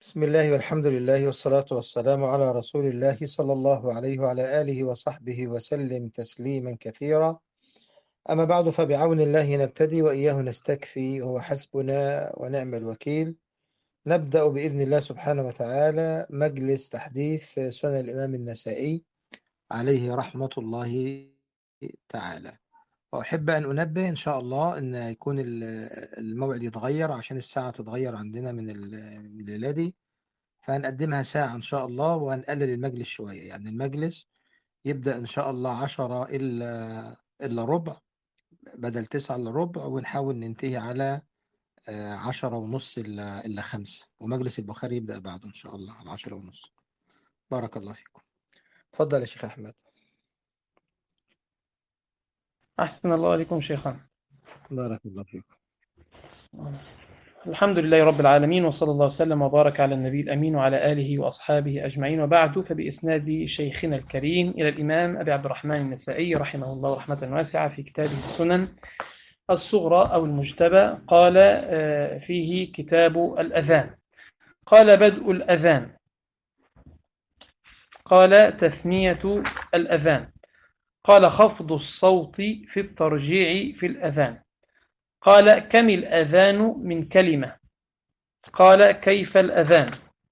بسم الله والحمد لله والصلاة والسلام على رسول الله صلى الله عليه وعلى آله وصحبه وسلم تسليما كثيرا. أما بعد، فبعون الله نبتدي وإياه نستكفي، وهو حسبنا ونعم الوكيل. نبدأ بإذن الله سبحانه وتعالى مجلس تحديث سنن الإمام النسائي عليه رحمة الله تعالى. وأحب أن أنبه إن شاء الله أن يكون الموعد يتغير عشان الساعة تتغير عندنا من الليلة دي، فهنقدمها ساعة إن شاء الله، وهنقلل المجلس شوية. يعني المجلس يبدأ إن شاء الله 10 إلا ربع بدل 9 إلا ربع، ونحاول ننتهي على 10:30 إلا 5، ومجلس البخاري يبدأ بعده إن شاء الله على 10:30. بارك الله فيكم. اتفضل يا شيخ أحمد. أحسن الله عليكم شيخنا. بارك الله فيكم. الحمد لله رب العالمين، وصلى الله وسلم وبارك على النبي الأمين وعلى آله وأصحابه أجمعين، وبعد، فبإسناد شيخنا الكريم إلى الإمام أبي عبد الرحمن النسائي رحمه الله رحمة واسعة في كتابه السنن الصغرى أو المجتبى، قال فيه كتاب الأذان. قال: بدء الأذان. قال: تثنية الأذان. قال: خفض الصوت في الترجيع في الأذان. قال: كم الأذان من كلمة؟ قال: كيف الأذان؟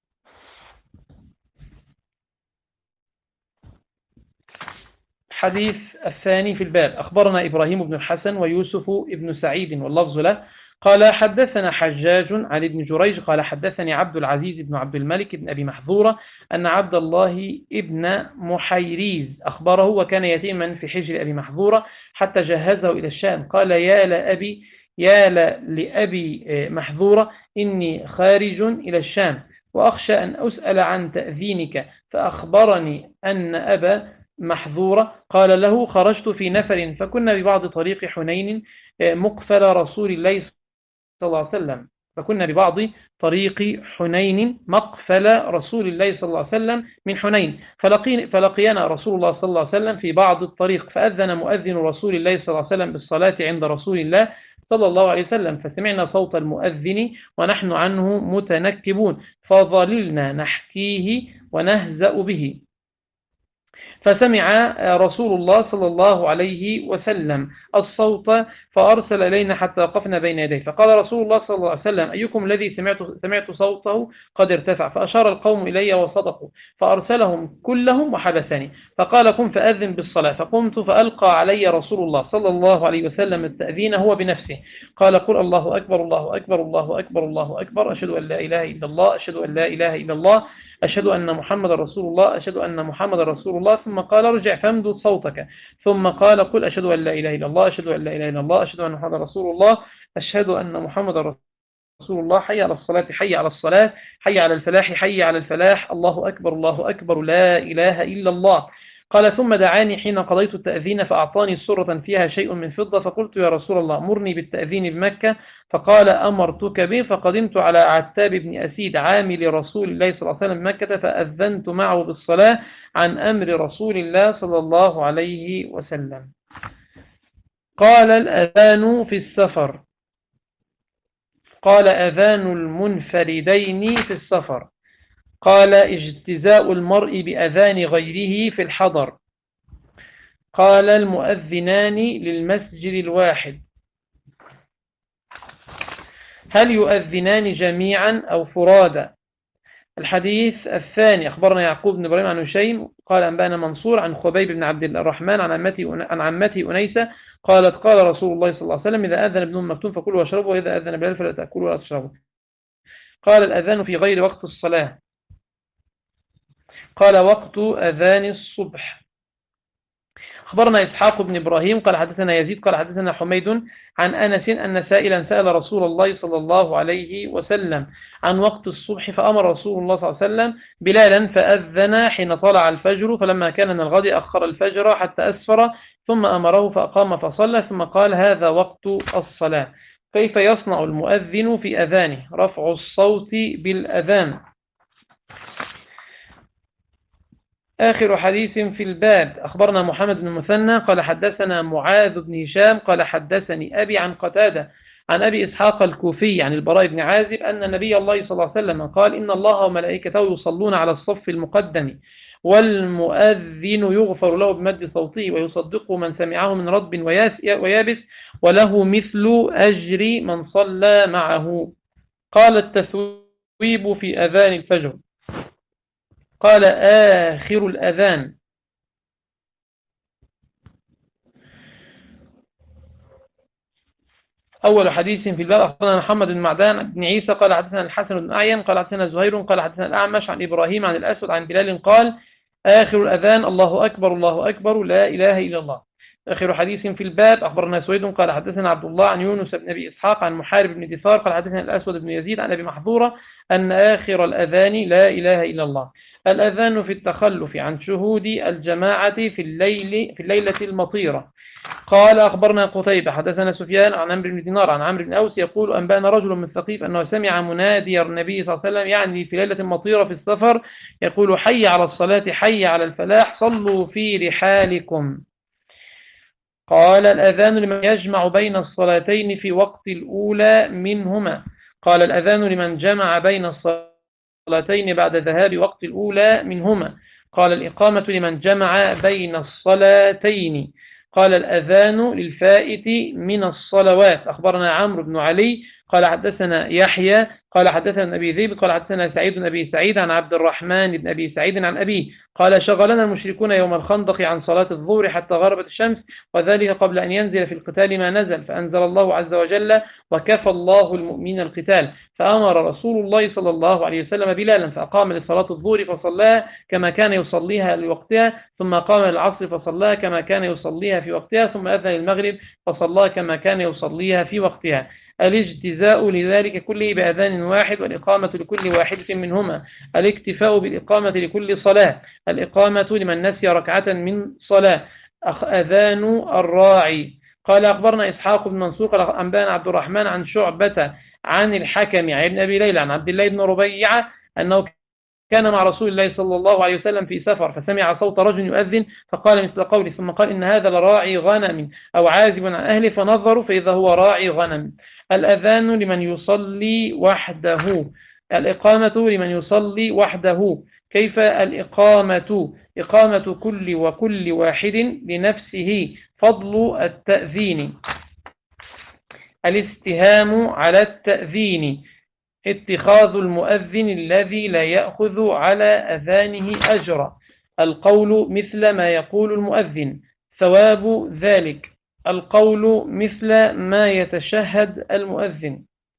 حديث الثاني في الباب: أخبرنا إبراهيم بن الحسن ويوسف بن سعيد واللفظ له. قال: حدثنا حجاج عن ابن جريج قال: حدثني عبد العزيز بن عبد الملك بن أبي محذورة أن عبد الله ابن محيريز أخبره، وكان يتيما في حجر أبي محذورة حتى جهزه إلى الشام. قال: يا لأبي محذورة، إني خارج إلى الشام، وأخشى أن أسأل عن تأذينك. فأخبرني أن أبا محذورة قال له: خرجت في نفر فكنا ببعض طريق حنين مقفل رسول الله صلى الله عليه وسلم فكنا ببعض طريق حنين مقفل رسول الله صلى الله عليه وسلم من حنين، فلقينا رسول الله صلى الله عليه وسلم في بعض الطريق، فأذن مؤذن رسول الله صلى الله عليه وسلم بالصلاة عند رسول الله صلى الله عليه وسلم، فسمعنا صوت المؤذن ونحن عنه متنكبون، فظللنا نحكيه ونهزأ به. فسمع رسول الله صلى الله عليه وسلم الصوت فأرسل إلينا حتى وقفنا بين يديه، فقال رسول الله صلى الله عليه وسلم: أيكم الذي سمعت صوته قد ارتفع؟ فأشار القوم إلي وصدقوا، فأرسلهم كلهم وحبسني، فقال: قم فأذن بالصلاة. فقمت فألقى علي رسول الله صلى الله عليه وسلم التأذين هو بنفسه، قال: قل الله أكبر الله أكبر الله أكبر الله أكبر، أشهد أن لا إله إلا الله أشهد أن لا إله إلا الله أشهد أن محمد رسول الله أشهد أن محمد رسول الله. ثم قال: ارجع فامدد صوتك. ثم قال: قل أشهد أن لا إله إلا الله أشهد أن لا إله إلا الله أشهد أن محمد رسول الله أشهد أن محمد رسول الله. حي على الصلاة حي على الصلاة حي على الفلاح حي على الفلاح، الله أكبر الله أكبر لا إله إلا الله. قال: ثم دعاني حين قضيت التأذين فأعطاني سرة فيها شيء من فضة، فقلت: يا رسول الله، مرني بالتأذين بمكة. فقال: أمرتك به. فقدمت على عتاب بن أسيد عامل رسول الله صلى الله عليه وسلم بمكة، فأذنت معه بالصلاة عن أمر رسول الله صلى الله عليه وسلم. قال: الأذان في السفر. قال: أذان المنفردين في السفر. قال: اجتزاء المرء بأذان غيره في الحضر. قال: المؤذنان للمسجد الواحد. هل يؤذنان جميعا أو فرادا؟ الحديث الثاني: أخبرنا يعقوب بن إبراهيم عن هشيم قال: أنبأنا منصور عن خبيب بن عبد الرحمن عن عمته أنيسة قالت: قال رسول الله صلى الله عليه وسلم: إذا أذن ابن مكتوم فكلوا واشربوا، وإذا أذن بلال فلا تأكلوا ولا تشربوا. قال: الأذان في غير وقت الصلاة. قال: وقت أذان الصبح. أخبرنا إسحاق بن إبراهيم قال: حدثنا يزيد قال: حدثنا حميد عن أنس أن سائلا سأل رسول الله صلى الله عليه وسلم عن وقت الصبح، فأمر رسول الله صلى الله عليه وسلم بلالا فأذن حين طلع الفجر، فلما كان من الغد أخر الفجر حتى أسفر، ثم أمره فأقام فصلى، ثم قال: هذا وقت الصلاة. كيف يصنع المؤذن في أذانه؟ رفع الصوت بالأذان. آخر حديث في الباب: أخبرنا محمد بن مثنى قال: حدثنا معاذ بن هشام قال: حدثني أبي عن قتادة عن أبي إسحاق الكوفي عن البراء بن عازب أن نبي الله صلى الله عليه وسلم قال إن الله وملائكته يصلون على الصف المقدم والمؤذن يغفر له بمد صوته ويصدقه من سمعه من رطب ويابس وله مثل أجر من صلى معه. قال التثويب في أذان الفجر. قال آخر الأذان. أول حديث في الباب أخبرنا محمد بن معدان بن عيسى قال حدثنا الحسن بن أعين قال حدثنا زهير قال حدثنا الأعمش عن إبراهيم عن الأسود عن بلال قال آخر الأذان الله أكبر الله أكبر لا إله إلا الله. آخر حديث في الباب أخبرنا سويد قال حدثنا عبد الله عن يونس بن أبي إسحاق عن محارب بن دثار قال حدثنا الأسود بن يزيد عن أبي محظورة أن آخر الأذان لا إله إلا الله. الأذان في التخلف عن شهود الجماعة في الليلة المطيرة. قال أخبرنا قتيبة حدثنا سفيان عن عمرو بن دينار عن عمرو بن أوس يقول أنبأنا رجل من ثقيف أنه سمع منادي النبي صلى الله عليه وسلم يعني في ليلة مطيرة في السفر يقول حي على الصلاة حي على الفلاح صلوا في رحالكم. قال الأذان لمن يجمع بين الصلاتين في وقت الأولى منهما. قال الأذان لمن جمع بين الصلاتين بعد ذهاب وقت الأولى منهما. قال الإقامة لمن جمع بين الصلاتين. قال الأذان للفائت من الصلوات. أخبرنا عمرو بن علي قال حدثنا يحيى قال حدثنا أبي ذئب قال حدثنا سعيد بن أبي سعيد عن عبد الرحمن بن أبي سعيد عن أبيه قال شغلنا المشركون يوم الخندق عن صلاة الظهر حتى غربت الشمس وذلك قبل أن ينزل في القتال ما نزل فأنزل الله عز وجل وكفى الله المؤمنين القتال فأمر رسول الله صلى الله عليه وسلم بلالا فأقام لصلاة الظهر فصلاها كما كان يصليها لوقتها ثم قام للعصر فصلاها كما كان يصليها في وقتها ثم أذن للمغرب فصلاها كما كان يصليها في وقتها. الاجتزاء لذلك كله بأذان واحد والإقامة لكل واحدة منهما. الاكتفاء بالإقامة لكل صلاة. الإقامة لمن نسي ركعة من صلاة. أذان الراعي. قال أخبرنا إسحاق بن منصور أنبأنا عبد الرحمن عن شعبة عن الحكم عن ابن أبي ليلى عن عبد الله بن ربيعة أنه كان مع رسول الله صلى الله عليه وسلم في سفر فسمع صوت رجل يؤذن فقال مثل قوله ثم قال إن هذا لراعي غنم أو عازب عن أهله فنظروا فإذا هو راعي غنم. الأذان لمن يصلي وحده. الإقامة لمن يصلي وحده. كيف الإقامة؟ إقامة كل واحد لنفسه. فضل التأذين. الاستهام على التأذين. اتخاذ المؤذن الذي لا يأخذ على أذانه أجرا. القول مثل ما يقول المؤذن. ثواب ذلك. القول مثل ما يتشهد المؤذن.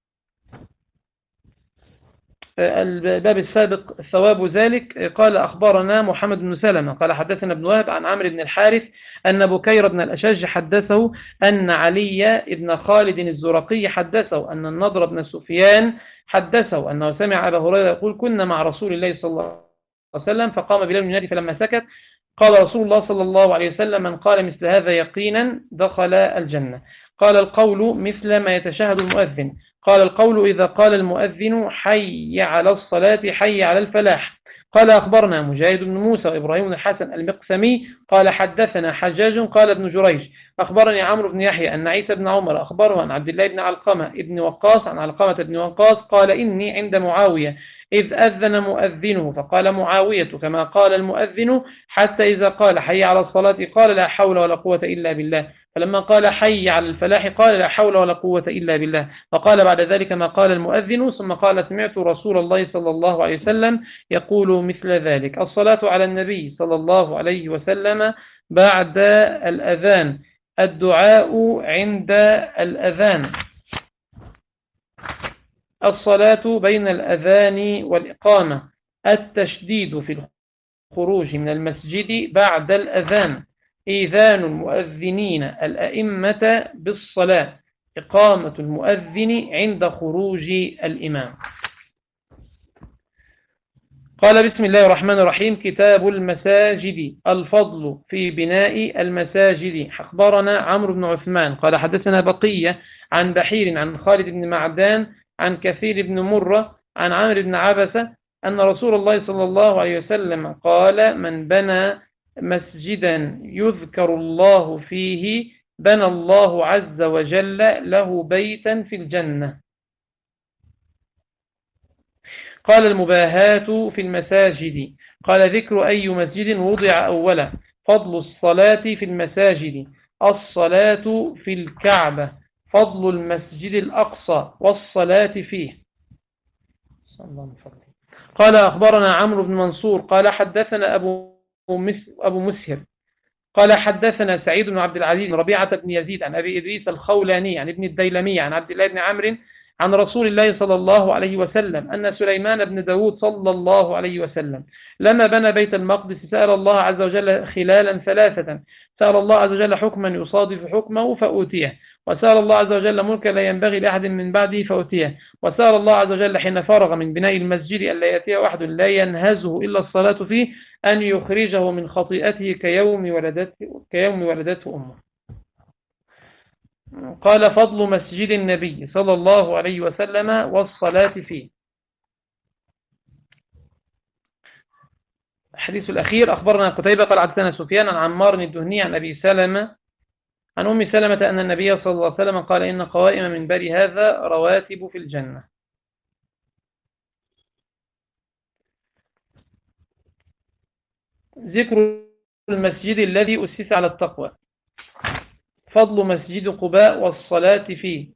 الباب السابق ثواب ذلك. قال أخبرنا محمد بن سلمة قال حدثنا ابن وهب عن عمرو بن الحارث أن بكير بن الأشج حدثه أن علي بن خالد الزرقي حدثه أن النضر بن سفيان حدثه أنه سمع أبا هريرة يقول كنا مع رسول الله صلى الله عليه وسلم فقام بلال ينادي فلما سكت قال رسول الله صلى الله عليه وسلم من قال مثل هذا يقينا دخل الجنة. قال القول مثل ما يتشهد المؤذن. قال القول إذا قال المؤذن حي على الصلاة حي على الفلاح. قال أخبرنا مجاهد بن موسى وإبراهيم بن الحسن المقسمي قال حدثنا حجاج قال ابن جريج أخبرني عمرو بن يحيى أن عيسى بن عمر أخبره عن عبد الله بن علقمة ابن وقاص عن علقمة بن وقاص قال إني عند معاوية إذ أذن مؤذنه فقال معاوية كما قال المؤذن حتى إذا قال حي على الصلاة قال لا حول ولا قوة إلا بالله فلما قال حي على الفلاح قال لا حول ولا قوة إلا بالله وقال بعد ذلك ما قال المؤذن ثم قال سمعت رسول الله صلى الله عليه وسلم يقول مثل ذلك. الصلاة على النبي صلى الله عليه وسلم بعد الأذان. الدعاء عند الأذان. الصلاة بين الأذان والإقامة. التشديد في الخروج من المسجد بعد الأذان. إيذان المؤذنين الأئمة بالصلاة. إقامة المؤذن عند خروج الإمام. قال بسم الله الرحمن الرحيم. كتاب المساجد. الفضل في بناء المساجد. أخبرنا عمرو بن عثمان قال حدثنا بقية عن بحير عن خالد بن معدان عن كثير بن مرة عن عمرو بن عبسة أن رسول الله صلى الله عليه وسلم قال من بنى مسجدا يذكر الله فيه بنى الله عز وجل له بيتا في الجنة. قال المباهاة في المساجد. قال ذكر أي مسجد وضع أولا. فضل الصلاة في المساجد. الصلاة في الكعبة. فضل المسجد الأقصى والصلاة فيه. قال أخبرنا عمرو بن منصور قال حدثنا أبو مسهر قال حدثنا سعيد بن عبد العزيز ربيعة بن يزيد عن أبي إدريس الخولاني عن ابن الديلمي عن عبد الله بن عمرو عن رسول الله صلى الله عليه وسلم أن سليمان بن داود صلى الله عليه وسلم لما بنى بيت المقدس سأل الله عز وجل خلالا ثلاثة. سأل الله عز وجل حكما يصادف حكمه فأوتيه، وسأل الله عز وجل ملكا لا ينبغي لأحد من بعده فأوتيه، وسأل الله عز وجل حين فرغ من بناء المسجد ألا يأتيه أحد لا ينهزه إلا الصلاة فيه أن يخرجه من خطيئته كيوم ولدته أمه. قال فضل مسجد النبي صلى الله عليه وسلم والصلاة فيه. الحديث الأخير أخبرنا قتيبة قال حدثنا سفيان عن عمار الدهني عن أبي سلمة عن أم سلمة أن النبي صلى الله عليه وسلم قال إن قوائم من بر هذا رواتب في الجنة. ذكر المسجد الذي أسس على التقوى. فضل مسجد قباء والصلاة فيه.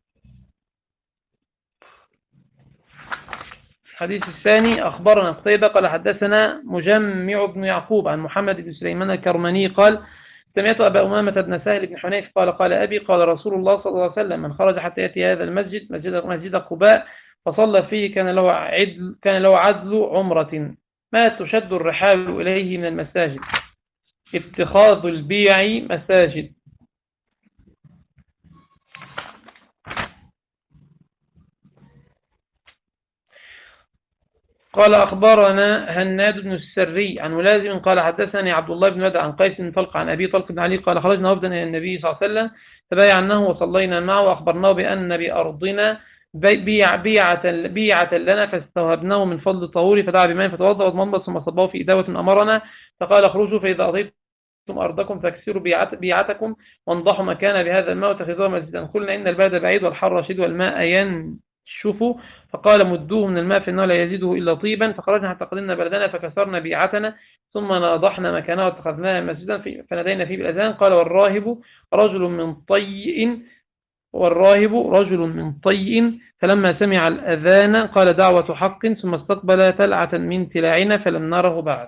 الحديث الثاني أخبرنا قتيبة قال حدثنا مجمع بن يعقوب عن محمد بن سليمان الكرماني قال سمعت أبا أمامة بن سهل بن حنيف قال أبي قال رسول الله صلى الله عليه وسلم من خرج حتى يأتي هذا المسجد مسجد قباء فصلى فيه كان له عدل عمرة ما تشد الرحال إليه من المساجد. اتخاذ البيع مساجد. قال أخبرنا هناد بن السري عن ملازم قال حدثني عبد الله بن مدع عن قيس بن طلق عن أبي طلق بن علي قال خرجنا وفدا إلى النبي صلى الله عليه وسلم تبايعناه وصلينا معه وأخبرناه بأن بأرضنا بيعة لنا فاستوهبناه من فضل الطهور فدعا بماء فتوضأ وضمض ثم صباه في إداوة أمرنا فقال اخرجوا فإذا أضيتم أرضكم فاكسروا بيعتكم وانضحوا مكان بهذا الماء واتخذوه مسجدا. قلنا إن البلد بعيد والحر شديد والماء ينشف فقال مدوه من الماء فإنه لا يزيده إلا طيبا. فخرجنا حتى قدمنا بلدنا فكسرنا بيعتنا ثم نضحنا مكانها واتخذناها مسجدا فنادينا فيه بالأذان. قال والراهب رجل من طيء فلما سمع الأذان قال دعوة حق ثم استقبل تلعة من تلاعنا فلم نره بعد.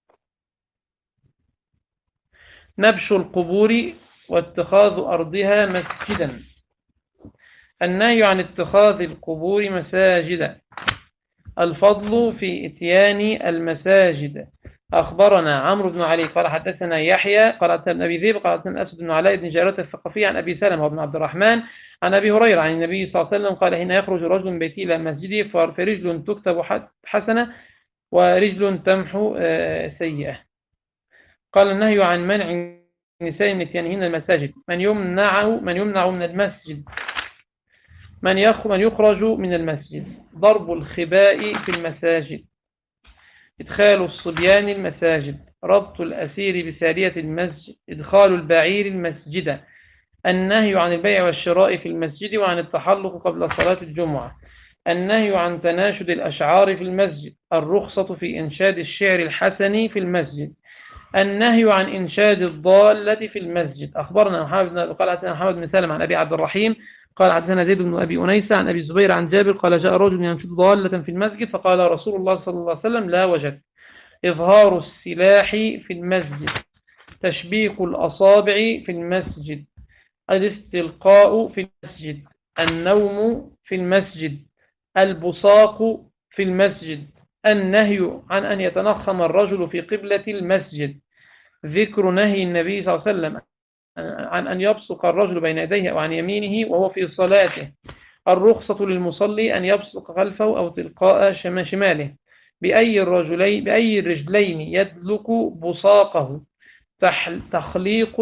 نبش القبور واتخاذ أرضها مسجدا. النهي عن اتخاذ القبور مساجدا. الفضل في اتيان المساجد. أخبرنا عمرو بن علي قال حدثنا يحيى قال حدثنا أبي ذئب قال حدثنا أسد بن علاء بن جارة الثقفي عن أبي سلمة وابن عبد الرحمن عن أبي هريرة عن النبي صلى الله عليه وسلم قال حين يخرج رجل من بيته إلى مسجده فرجل تكتب حسنة ورجل تمحو سيئة. قال النهي عن منع النساء من اتيانهن المساجد. من يمنع من المسجد. من يخرج من المسجد. ضرب الخباء في المساجد. إدخال الصبيان المساجد. ربط الأسير بسارية المسجد. إدخال البعير المسجد. النهي عن البيع والشراء في المسجد وعن التحلق قبل صلاة الجمعة. النهي عن تناشد الأشعار في المسجد. الرخصة في إنشاد الشعر الحسن في المسجد. النهي عن إنشاد الضالة في المسجد. أخبرنا محمد بن سلم عن أبي عبد الرحيم قال حدثنا زيد بن أبي أنيسة عن أبي الزبير عن جابر قال جاء رجل ينشد ضالة في المسجد فقال رسول الله صلى الله عليه وسلم لا وجد. إظهار السلاح في المسجد. تشبيك الأصابع في المسجد. الاستلقاء في المسجد. النوم في المسجد. البصاق في المسجد. النهي عن أن يتنخم الرجل في قبلة المسجد. ذكر نهي النبي صلى الله عليه وسلم عن أن يبصق الرجل بين يديه أو عن يمينه وهو في صلاته. الرخصة للمصلي أن يبصق خلفه أو تلقاء شماله. بأي الرجلين يدلك بصاقه. تخليق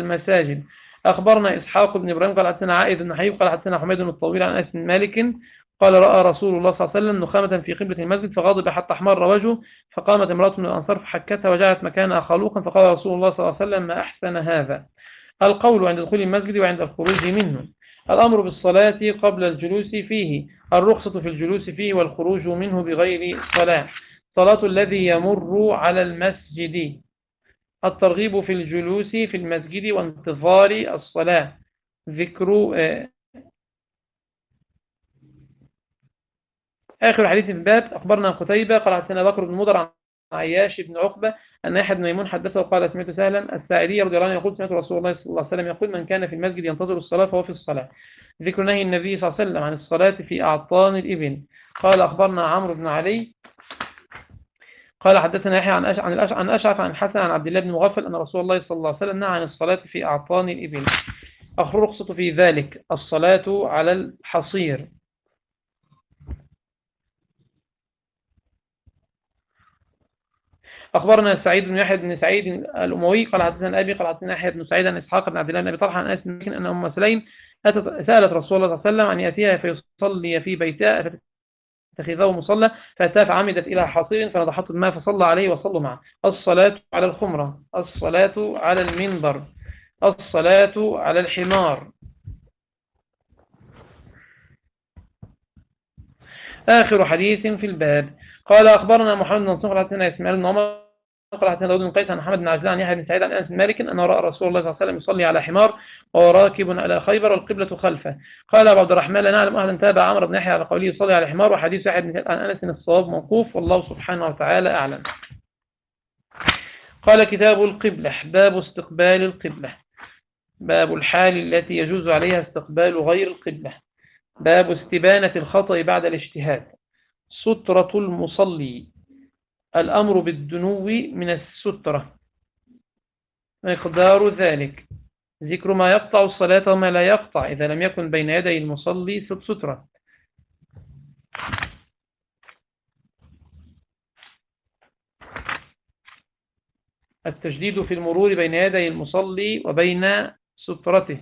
المساجد. أخبرنا إسحاق بن إبراهيم قال حدثنا عائد بن حبيب قال حدثنا حميد الطويل عن أنس بن مالك قال رأى رسول الله صلى الله عليه وسلم نخامة في قبلة المسجد فغضب حتى احمر وجهه، فقامت امرأة من الأنصار فحكتها وجعلت مكانها خلوقا، فقال رسول الله صلى الله عليه وسلم ما أحسن هذا. القول عند دخول المسجد وعند الخروج منه. الأمر بالصلاة قبل الجلوس فيه، الرخصة في الجلوس فيه والخروج منه بغير صلاة، صلاة الذي يمر على المسجد، الترغيب في الجلوس في المسجد وانتظار الصلاة. ذكر آخر حديث في الباب. أخبرنا قتيبة قال حدثنا بكر بن مضر عن عياش بن عقبة أن يحيى بن ميمون حدثه قال سمعت سهلا الساعدي رضي الله عنه يقول سمعت رسول الله صلى الله عليه وسلم يقول من كان في المسجد ينتظر الصلاة فهو في الصلاة. ذكر نهي النبي صلى الله عليه وسلم عن الصلاة في أعطان الإبل. قال أخبرنا عمرو بن علي قال حدثنا يحيى عن أشعث عن حسن عن عبد الله بن مغفل أن رسول الله صلى الله عليه وسلم نهى عن الصلاة في أعطان الإبل. الرخصة في ذلك الصلاة على الحصير. أخبرنا سعيد بن يحيى بن سعيد الأموي قال حدثنا أبي قال حدثنا يحيى بن سعيد عن إسحاق بن عبد الله بن أبي طلحة عن أنس بن مالك أن أم سليم سألت رسول الله صلى الله عليه وسلم أن يأتيها فيصلي في بيتها فتتخذه مصلى، فأتاها فعمدت إلى حصير فنضحته الماء فصلى عليه وصلوا معه. الصلاة على الخمرة، الصلاة على المنبر، الصلاة على الحمار. آخر حديث في الباب. قال أخبرنا محمد بن نصر قال حدثنا إسماعيل بن عمر قال حدثنا داود بن قيس عن محمد بن عجلان عن يحيى بن سعيد عن أنس بن مالك أنه رأى رسول الله صلى الله عليه وسلم يصلي على حمار وهو راكب على خيبر والقبلة خلفه. قال أبو عبد الرحمن لا نعلم أهلا تابع عمرو بن يحيى على قوله يصلي على حمار، وحديث يحيى بن سعيد عن أنس الصواب موقوف والله سبحانه وتعالى أعلم. قال كتاب القبلة. باب استقبال القبلة، باب الحال التي يجوز عليها استقبال غير القبلة. باب استبانة الخطأ بعد الاجتهاد. سترة المصلي، الأمر بالدنو من السترة، مقدار ذلك، ذكر ما يقطع الصلاة وما لا يقطع إذا لم يكن بين يدي المصلي سترة. التشديد في المرور بين يدي المصلي وبين سترته.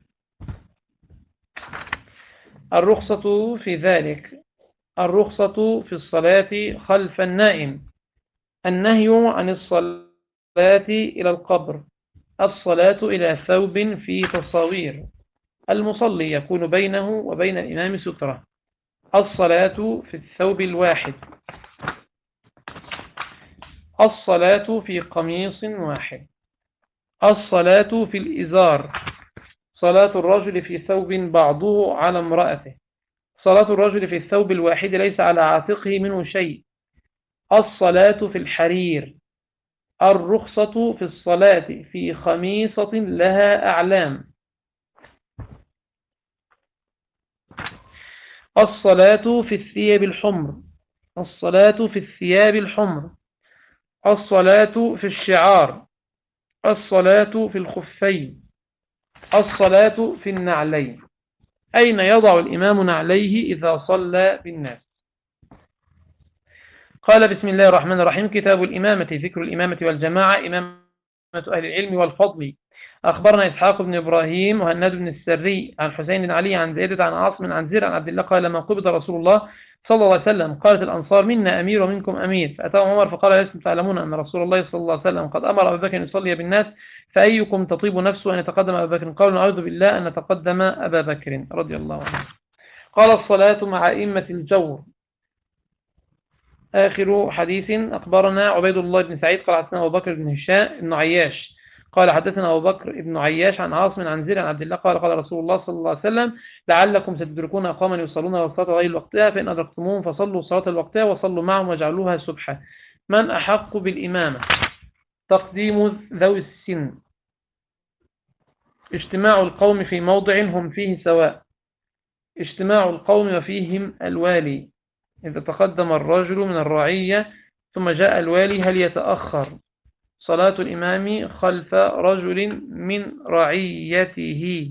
الرخصة في ذلك، الرخصة في الصلاة خلف النائم، النهي عن الصلاة إلى القبر، الصلاة إلى ثوب في تصاوير، المصلي يكون بينه وبين الإمام سترة، الصلاة في الثوب الواحد، الصلاة في قميص واحد، الصلاة في الإزار، صلاة الرجل في ثوب بعضه على امرأته، صلاة الرجل في الثوب الواحد ليس على عاتقه منه شيء، الصلاة في الحرير، الرخصة في الصلاة في خميصة لها أعلام، الصلاة في الثياب الحمر، الصلاة في الثياب الحمر، الصلاة في الشعار، الصلاة في الخفين، الصلاة في النعلين. أين يضع الإمام نعليه إذا صلى بالناس؟ قال بسم الله الرحمن الرحيم. كتاب الإمامة، ذكر الإمامة والجماعة، إمامة أهل العلم والفضل. أخبرنا إسحاق بن إبراهيم وهناد بن السري عن حسين بن علي عن زيادة عن عاصم عن زير عن عبد الله قال لما قبض رسول الله صلى الله عليه وسلم قالت الأنصار منا أمير ومنكم أمير، فأتاهم عمر فقال لستم تعلمون أن رسول الله صلى الله عليه وسلم قد أمر أبا بكر أن يصلي بالناس، فأيكم تطيب نفسه أن يتقدم أبا بكر؟ قالوا نعوذ بالله أن نتقدم أبا بكر رضي الله عنه. قال الصلاة مع أئمة الجور. آخر حديث. أخبرنا عبيد الله بن سعيد قال حدثنا أبو بكر بن هشام بن عياش قال حدثنا أبو بكر بن عياش عن عاصم عن زيد عن عبد الله قال قال رسول الله صلى الله عليه وسلم لعلكم تدركون أقواما يصلون الصلاة غير وقتها، فإن أدركتموهم فصلوا صلاة الوقتها وصلوا معهم وجعلوها سبحة. من أحق بالإمامة؟ تقديم ذوي السن، اجتماع القوم في موضع هم فيه سواء، اجتماع القوم وفيهم الوالي، إذا تقدم الرجل من الرعية ثم جاء الوالي هل يتأخر؟ صلاة الإمام خلف رجل من رعيته.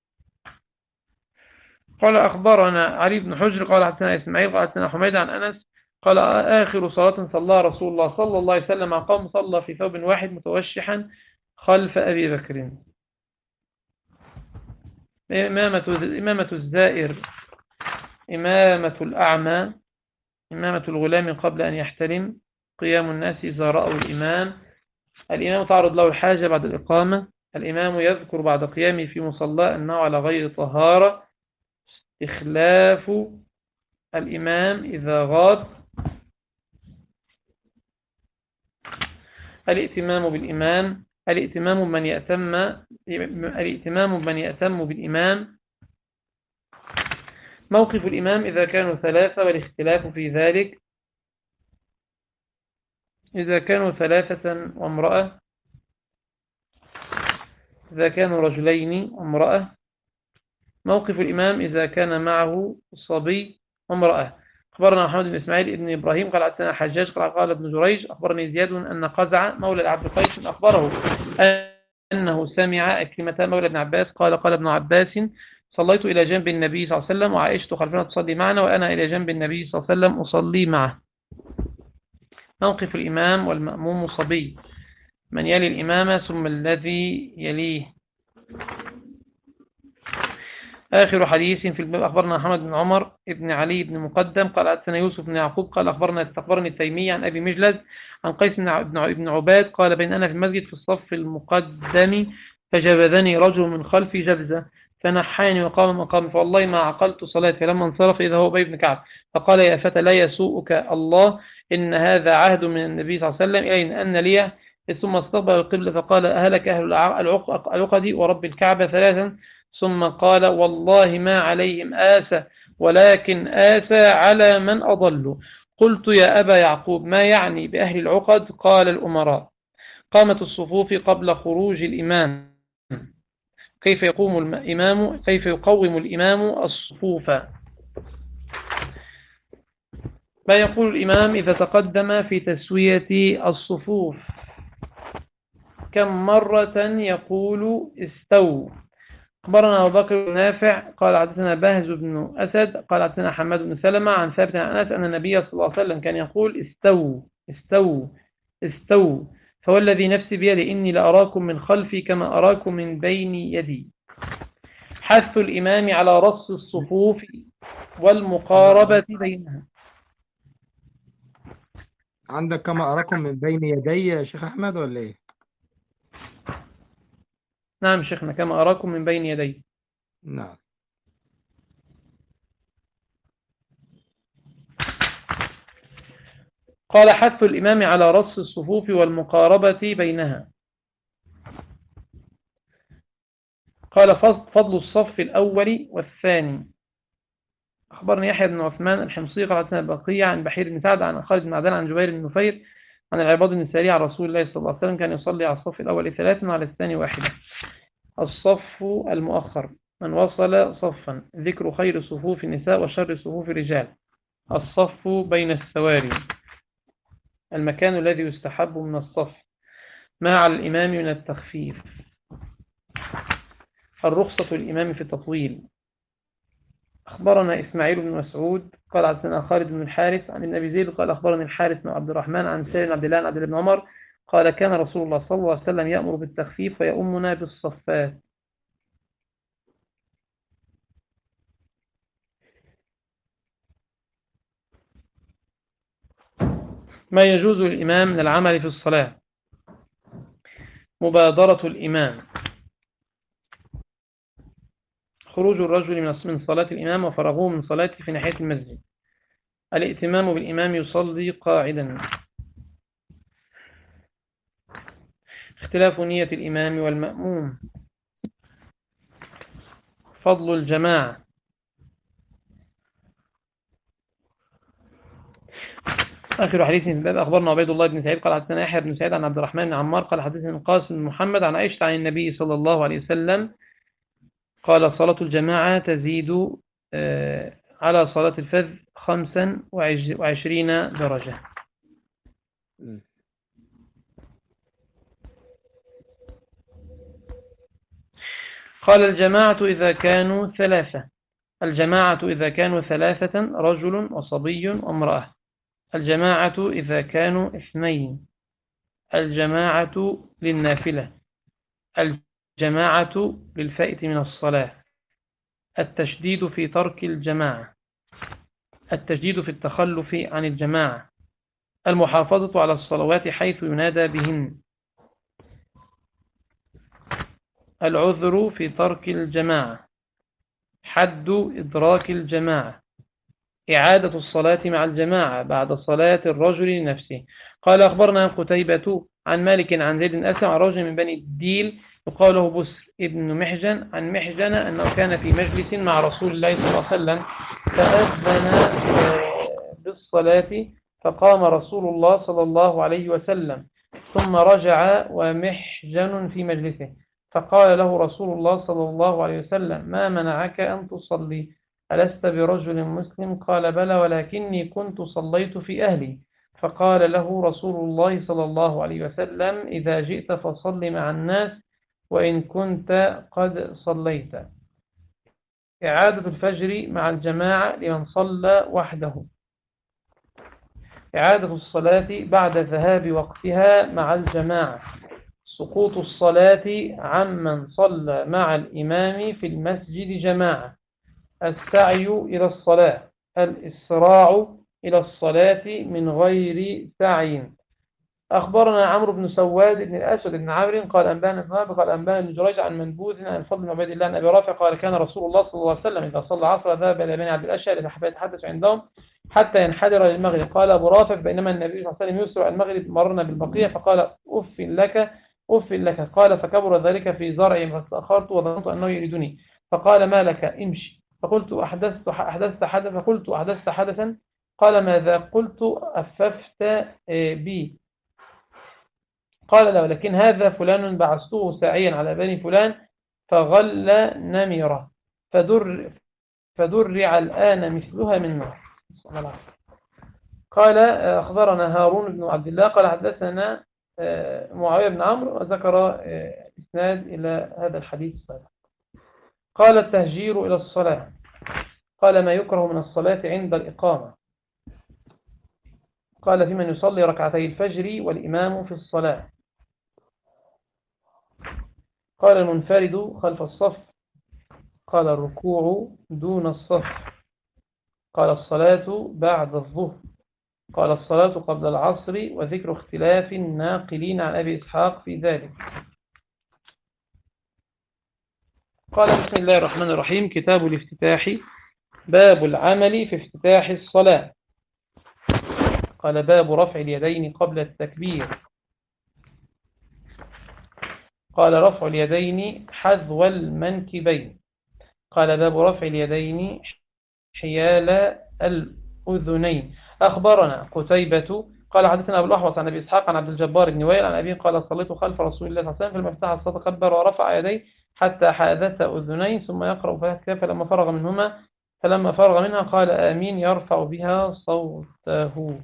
قال أخبرنا علي بن حجر قال حدثنا إسماعيل قال حدثنا حميد عن أنس قال آخر صلاة صلى رسول الله صلى الله عليه وسلم مع قوم صلى في ثوب واحد متوشحا خلف أبي بكر. إمامة الزائر، إمامة الأعمى، إمامة الغلام قبل أن يحتلم، قيام الناس إذا رأوا الإمام، الإمام تعرض له الحاجة بعد الإقامة، الإمام يذكر بعد قيامه في مصلى أنه على غير طهارة، إخلاف الإمام إذا غاب، الائتمام بالإمام، الائتمام من يأتم بالإمام، موقف الإمام إذا كانوا ثلاثة والاختلاف في ذلك، إذا كانوا ثلاثة وامرأة، إذا كانوا رجلين وامرأة، موقف الإمام إذا كان معه صبي وامرأة. أخبرنا محمد بن إسماعيل بن إبراهيم قال حدثنا حجاج قال ابن جريج أخبرني زياد أن قزع مولى عبد القيس أخبره أنه سمع أكلمة مولى ابن عباس قال ابن عباس صليت إلى جنب النبي صلى الله عليه وسلم وعائشة خلفنا تصلي معنا وأنا إلى جنب النبي صلى الله عليه وسلم أصلي معه. موقف الإمام والمأموم صبي، من يلي الإمام ثم الذي يليه. آخر حديث في الباب أخبرنا محمد بن عمر ابن علي بن مقدم قال حدثنا يوسف بن يعقوب قال أخبرني التيمي عن أبي مجلد عن قيس بن عباد قال بين أنا في المسجد في الصف المقدم فجبذني رجل من خلفي جبزة فنحاني وقام مقامي فوالله ما عقلت صلاتي لما انصرف إذا هو أبي بن كعب فقال يا فتى لا يسوءك الله إن هذا عهد من النبي صلى الله عليه وسلم إلينا أن لي ثم استقبل القبلة فقال أهلك أهل العقد ورب الكعبة ثلاثا ثم قال والله ما عليهم آسى ولكن آسى على من أضلوا. قلت يا أبا يعقوب ما يعني بأهل العقد؟ قال الأمراء. قامت الصفوف قبل خروج الإمام، كيف يقوم الإمام الصفوف؟ ما يقول الإمام إذا تقدم في تسوية الصفوف؟ كم مرة يقول استووا؟ أخبرنا أبو بكر بن نافع قال حدثنا باهز بن أسد قال حدثنا حماد بن سلمة عن ثابت عن أنس أن النبي صلى الله عليه وسلم كان يقول استووا استووا استووا فوالذي نفسي بيدي إني لأراكم من خلفي كما أراكم من بين يدي. حث الإمام على رص الصفوف والمقاربة بينها. عندك كما أراكم من بين يدي يا شيخ أحمد ولا إيه؟ نعم شيخنا كما أراكم من بين يدي. نعم. قال حث الإمام على رص الصفوف والمقاربة بينها. قال فضل الصف الأول والثاني. أخبرني يحيى بن عثمان الحمصي قال حدثنا بقية عن بحير بن سعد عن خالد بن معدان عن جبير بن نفير عن العباد بن سارية عن رسول الله صلى الله عليه وسلم كان يصلي على الصف الأول ثلاثا وعلى الثاني واحدا. الصف المؤخر من وصل صفا، ذكر خير صفوف النساء وشر صفوف الرجال. الصف بين السواري، المكان الذي يستحب من الصف، ما على الإمام من التخفيف. الرخصة الإمام في التطويل. أخبرنا إسماعيل بن مسعود قال حدثنا خالد بن الحارث عن ابن أبي زيد قال أخبرني الحارث بن عبد الرحمن عن سالم بن عبد الله عن عبد الله بن عمر قال كان رسول الله صلى الله عليه وسلم يأمر بالتخفيف ويؤمنا بالصفات. ما يجوز للإمام من العمل في الصلاة. مبادرة الإمام، خروج الرجل من صلاة الإمام وفرغوه من صلاته في ناحية المسجد. الائتمام بالإمام يصلي قاعدا. اختلاف نية الإمام والمأموم. فضل الجماعة. آخر حديث في الباب أخبرنا عبيد الله بن سعيد قال حدثنا يحيى بن سعيد عن عبد الرحمن بن عمار قال حدثنا القاسم بن محمد عن عائشة عن النبي صلى الله عليه وسلم قال صلاة الجماعة تزيد على صلاة الفذ 25 درجة. قال الجماعة إذا كانوا ثلاثة، الجماعة إذا كانوا ثلاثة رجل وصبي وامرأة، الجماعة إذا كانوا اثنين، الجماعة للنافلة، الجماعة للفائت من الصلاة، التشديد في ترك الجماعة. التجديد في التخلف عن الجماعة. المحافظة على الصلوات حيث ينادى بهن. العذر في ترك الجماعة. حد إدراك الجماعة. إعادة الصلاة مع الجماعة بعد صلاة الرجل لنفسه. قال أخبرنا قتيبة عن مالك عن زيد أسلم عن رجل من بني الديل يقال له بسر ابن محجن عن محجن أنه كان في مجلس مع رسول الله صلى الله عليه وسلم فأذن بالصلاة فقام رسول الله صلى الله عليه وسلم ثم رجع ومحجن في مجلسه فقال له رسول الله صلى الله عليه وسلم ما منعك أن تصلي ألست برجل مسلم؟ قال بلى ولكني كنت صليت في أهلي. فقال له رسول الله صلى الله عليه وسلم إذا جئت فصل مع الناس وإن كنت قد صليت. إعادة الفجر مع الجماعة لمن صلى وحده. إعادة الصلاة بعد ذهاب وقتها مع الجماعة. سقوط الصلاة عمن صلى مع الإمام في المسجد جماعة. السعي إلى الصلاة. الإسراع إلى الصلاة من غير سعي. أخبرنا عمرو بن سواد بن الأسود بن عمرو قال أنبانا النواب قال أنبانا بن جريج عن منبوذ عن الفضل بن عبيد الله عن أبي رافع قال كان رسول الله صلى الله عليه وسلم إذا صلى العصر ذهب إلى بني عبد الأشهر يتحدث عندهم حتى ينحدر للمغرب. قال أبو رافع بينما النبي صلى الله عليه وسلم يسرع المغرب مرنا بالبقيع فقال أف لك أف لك. قال فكبر ذلك في زرعي فاستأخرت وظننت أنه يريدني فقال ما لك امشي. فقلت أحدثت حدثا. قال ماذا؟ قلت أففت بي. قال لا ولكن هذا فلان بعثته ساعيا على بني فلان فغل نمرة فدرع الآن مثلها من نار. قال أخبرنا هارون بن عبد الله قال حدثنا معاوية بن عمرو وذكر إسناد إلى هذا الحديث الصحيح. قال التهجير إلى الصلاة. قال ما يكره من الصلاة عند الإقامة. قال في من يصلي ركعتي الفجر والإمام في الصلاة. قال المنفرد خلف الصف. قال الركوع دون الصف. قال الصلاة بعد الظهر. قال الصلاة قبل العصر وذكر اختلاف الناقلين عن أبي إسحاق في ذلك. قال بسم الله الرحمن الرحيم كتاب الافتتاح باب العمل في افتتاح الصلاة. قال باب رفع اليدين قبل التكبير. قال رفع اليدين حذو المنكبين. قال باب رفع اليدين حيال الأذنين. أخبرنا قتيبة قال حدثنا أبو الأحوص عن أبي إسحاق عن عبد الجبار بن وائل عن أبيه قال صليت خلف رسول الله صلى الله عليه وسلم فلما افتح الصلاة كبر ورفع يديه حتى حاذت أذنين ثم يقرأ فاتحة فلما فرغ منها قال آمين يرفع بها صوته.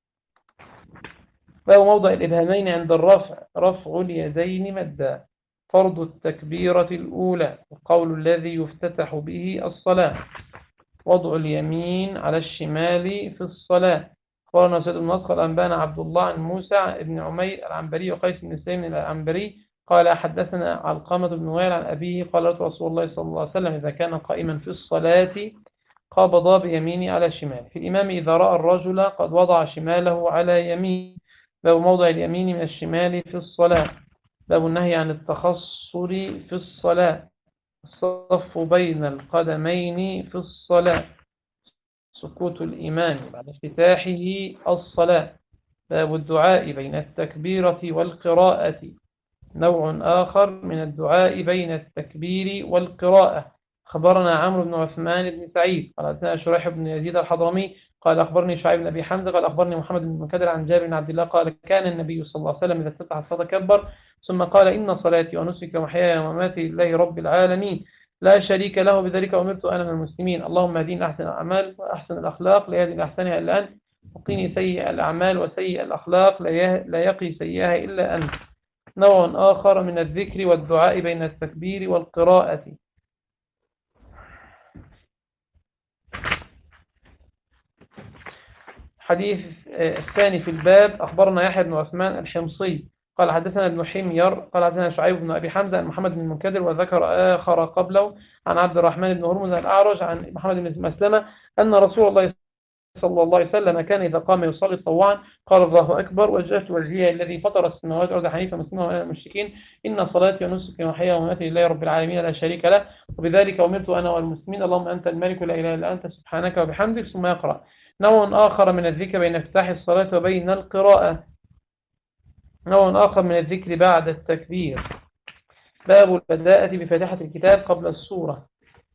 باب موضع الإبهامين عند الرفع. رفع اليدين مدا. فرض التكبيرة الأولى. القول الذي يفتتح به الصلاة. وضع اليمين على الشمال في الصلاة. أخبرنا سيد بن نصر الأنبان عبد الله عن موسى بن عمير العنبري وقيس بن سليم العنبري قال حدثنا علقمة بن وائل عن أبيه قال رسول الله صلى الله عليه وسلم إذا كان قائما في الصلاة قبض بيمينه على الشمال. في الإمام إذا رأى الرجل قد وضع شماله على يمين. باب موضع اليمين من الشمال في الصلاة. باب النهي عن التخصر في الصلاة. الصف بين القدمين في الصلاة. سكوت الإمام بعد افتتاحه الصلاة. باب الدعاء بين التكبيرة والقراءة. نوع آخر من الدعاء بين التكبير والقراءة. خبرنا عمرو بن عثمان بن سعيد قال حدثنا شريح بن يزيد الحضرمي قال أخبرني شعيب بن أبي حمزة قال أخبرني محمد بن منكدر عن جابر بن عبد الله قال كان النبي صلى الله عليه وسلم إذا افتتح الصلاة كبر ثم قال إن صلاتي ونسكي ومحياي ومماتي لله رب العالمين لا شريك له بذلك أمرت أنا من المسلمين اللهم اهدني أحسن الأعمال وأحسن الأخلاق لا يهدي أحسنها إلا أنت وقيني سيء الأعمال وسيء الأخلاق لا يقي سيئها إلا أنت. نوع آخر من الذكر والدعاء بين التكبير والقراءة. حديث الثاني في الباب. أخبرنا يحيى بن عثمان الحمصي قال حدثنا ابن حمير قال حدثنا شعيب بن أبي حمزة عن محمد بن المنكدر وذكر آخر قبله عن عبد الرحمن بن هرمز الأعرج عن محمد بن مسلمة أن رسول الله صلى الله عليه وسلم كان إذا قام يصلي طوعا قال الله أكبر وجهت وجهي الذي فطر السماوات والأرض حنيفا مسلما وأنا من المشركين إن صلاتي ونسكي ومحياي ومماتي لله رب العالمين لا شريك له وبذلك أمرت أنا والمسلمين اللهم أنت الملك لا إله إلا أنت سبحانك وبحمدك. ثم يقرأ نوع آخر من الذكر بين افتتاح الصلاة وبين القراءة، نوع آخر من الذكر بعد التكبير. باب البداءة بفاتحة الكتاب قبل السورة.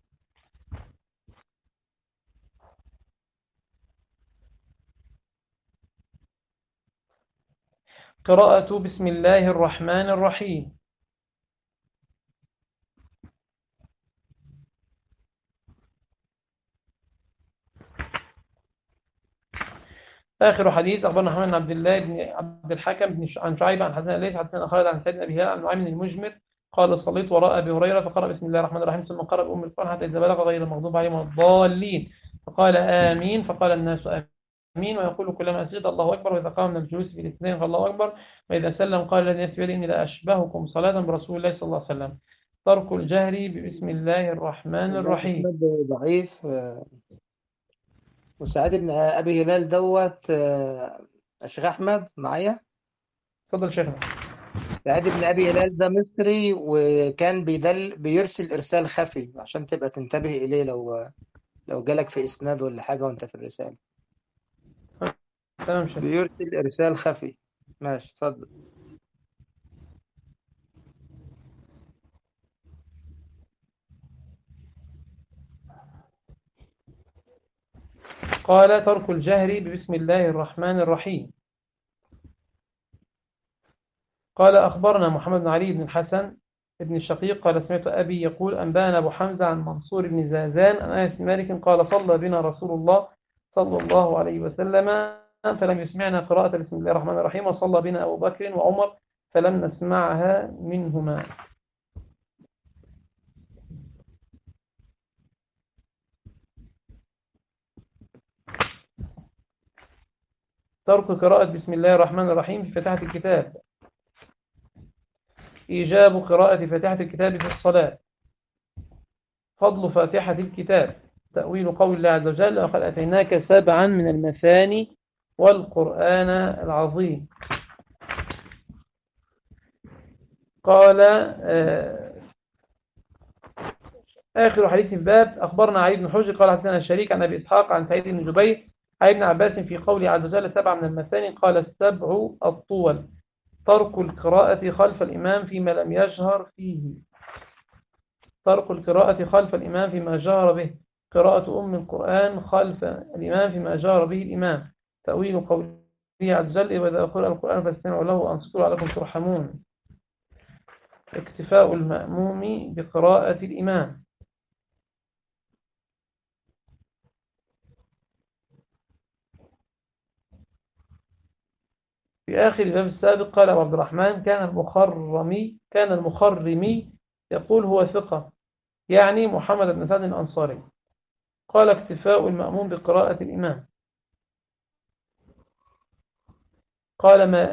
قراءة بسم الله الرحمن الرحيم. آخر حديث أخبرنا محمد بن عبد الله بن عبد الحكم عن شعيب عن حسن الليث حدثنا خالد عن سيدنا أبي هلال عن نعيم المجمر قال صليت وراء أبي هريرة فقرأ بسم الله الرحمن الرحيم ثم قرأ بأم القرآن حتى إذا بلغ غير المغضوب عليهم الضالين فقال آمين فقال الناس آمين ويقول كلما أسجد الله أكبر وإذا قام من الجلوس في الاثنين قال الله أكبر وإذا سلم قال الذي نفسي بيده إني لأشبهكم صلاة برسول الله صلى الله عليه وسلم. ترك الجهر بسم الله الرحمن الرحيم. إسناد ضعيف. وسعيد بن أبي هلال دوت الشيخ أحمد معايا. تفضل شيخنا. سعيد بن أبي هلال ده مصري وكان بيرسل إرسال خفي عشان تبقى تنتبه إليه لو جالك في إسناد ولا حاجة وأنت في الرسالة. تمام شيخ. بيرسل إرسال خفي. ماشي اتفضل. قال ترك الجهر بسم الله الرحمن الرحيم. قال أخبرنا محمد بن علي بن الحسن ابن الشقيق قال سمعت أبي يقول أنبانا أبو حمزة عن منصور بن زازان عن أنس بن مالك قال صلى بنا رسول الله صلى الله عليه وسلم فلم يسمعنا قراءة بسم الله الرحمن الرحيم وصلى بنا أبو بكر وعمر فلم نسمعها منهما. ترك قراءة بسم الله الرحمن الرحيم في فتحة الكتاب. إيجاب قراءة فاتحة الكتاب في الصلاة. فضل فاتحة الكتاب. تأويل قول الله عز وجل وقد أتيناك سبعا من المثاني والقرآن العظيم. قال آخر حديث في الباب أخبرنا علي بن حجر قال حدثنا الشريك عن أبي إسحاق عن سعيد بن جبير عن ابن عباس في قوله عز وجل سبع من المثاني قال السبع الطول. ترك القراءة خلف الإمام فيما لم يجهر فيه. ترك القراءة خلف الإمام فيما جهر به. قراءة أم القرآن خلف الإمام فيما جهر به الإمام. تأويل قوله عز وجل وإذا قرأ القرآن فاستمعوا له وأنصتوا لعلكم ترحمون. اكتفاء المأموم بقراءة الإمام. في آخر الباب السابق قال أبو عبد الرحمن كان المخرمي يقول هو ثقة يعني محمد بن سعد الأنصاري. قال اكتفاء المأموم بقراءة الإمام. قال ما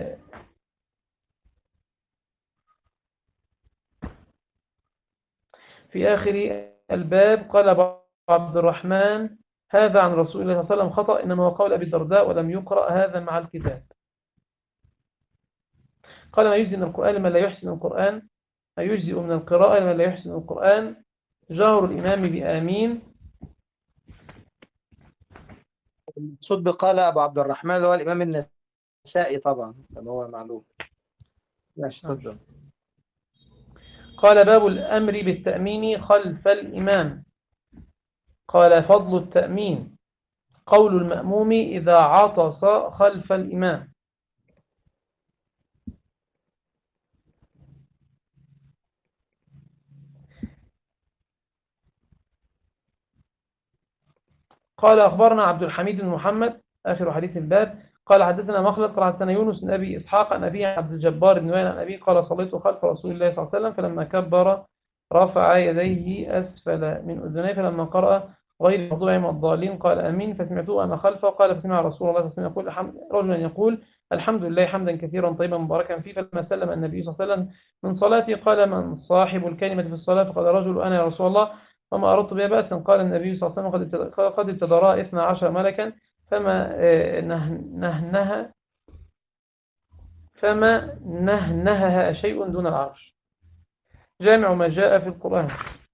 في آخر الباب قال أبو عبد الرحمن هذا عن رسول الله صلى الله عليه وسلم خطأ إنما هو قول أبي الدرداء ولم يقرأ هذا مع الكتاب. قال ما يجزي من القرآن لمن لا يحسن القرآن ما يجزئ من القراءة لمن لا يحسن القرآن جهر الإمام بآمين. المقصود بقال أبو عبد الرحمن هو الإمام النسائي طبعا كما هو معلوم. ماشي اتفضل. قال باب الأمر بالتأمين خلف الإمام. قال فضل التأمين قول المأموم إذا عطس خلف الإمام. قال أخبرنا عبد الحميد بن محمد آخر حديث الباب قال حدثنا مخلد قال حدثنا يونس بن أبي إسحاق عن أبي عبد الجبار بن وائل عن أبي قال صليت خلف رسول الله صلى الله عليه وسلم فلما كبر رفع يديه أسفل من أذنيه فلما قرأ غير المغضوب عليهم الضالين قال آمين فسمعته أنا خلفه قال فسمع رسول الله صلى الله عليه وسلم رجلا يقول الحمد لله حمدا كثيرا طيبا مباركا فيه فلما سلم النبي صلى الله عليه وسلم من صلاته قال من صاحب الكلمة في الصلاة فقال رجل أنا يا رسول الله وما أردت بها بأسا. قال النبي صلى الله عليه وسلم قد ابتدرها 12 ملكا فما نهنها فما نهنهها شيء دون العرش. جامع ما جاء في القرآن.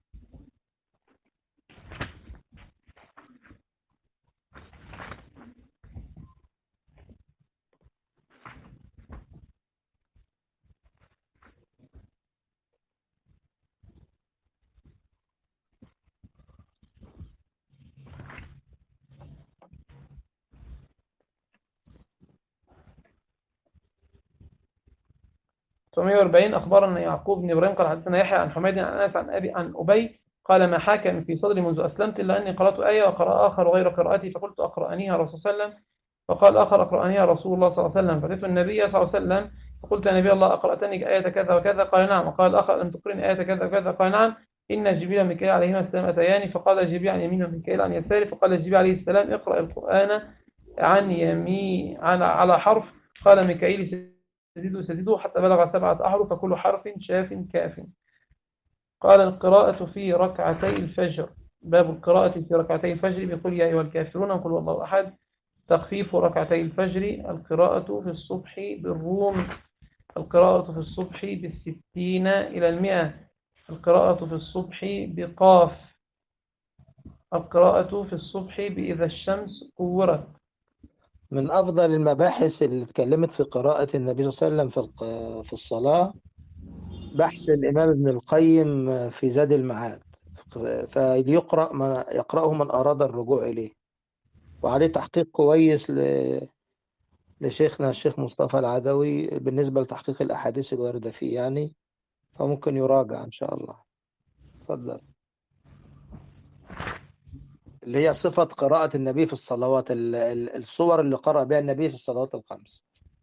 940. أخبرنا يعقوب بن إبراهيم قال حدثنا يحيى عن حميد عن أنس عن أبي قال ما حاكم في صدري منذ أسلمت إلا أني قرأت آية وقرأ آخر غير قراءتي فقلت أقرأنيها رسول صلى الله عليه وسلم فقال آخر أقرأنيها رسول الله صلى الله عليه وسلم فأتيت النبي صلى الله عليه وسلم فقلت يا نبي الله أقرأتني آية كذا وكذا قال نعم. وقال الآخر لم تقرأني آية كذا وكذا قال نعم. إن جبريل وميكائيل عليهما السلام أتياني فقال جبريل عن يمين وميكائيل عن يساري فقال جبريل عليه السلام اقرأ القرآن عن يمين على حرف. قال ميكائيل سديده حتى بلغ 7 أحرف فكل حرف شاف كاف. قال القراءة في ركعتي الفجر. باب القراءة في ركعتي الفجر بقل يا أيها الكافرون وقل هو الله أحد. تخفيف ركعتي الفجر. القراءة في الصبح بالروم. القراءة في الصبح بالستين إلى 100. القراءة في الصبح بقاف. القراءة في الصبح بإذا الشمس كورت. من أفضل المباحث اللي اتكلمت في قراءة النبي صلى الله عليه وسلم في الصلاة بحث الإمام ابن القيم في زاد المعاد، فليقرأ من يقرأه من أراد الرجوع إليه، وعليه تحقيق كويس لشيخنا الشيخ مصطفى العدوي بالنسبة لتحقيق الأحاديث الواردة فيه يعني، فممكن يراجع إن شاء الله. تفضل. اللي هي صفة قراءة النبي في الصلوات، الصور اللي قرأ بها النبي في الصلوات الخمس.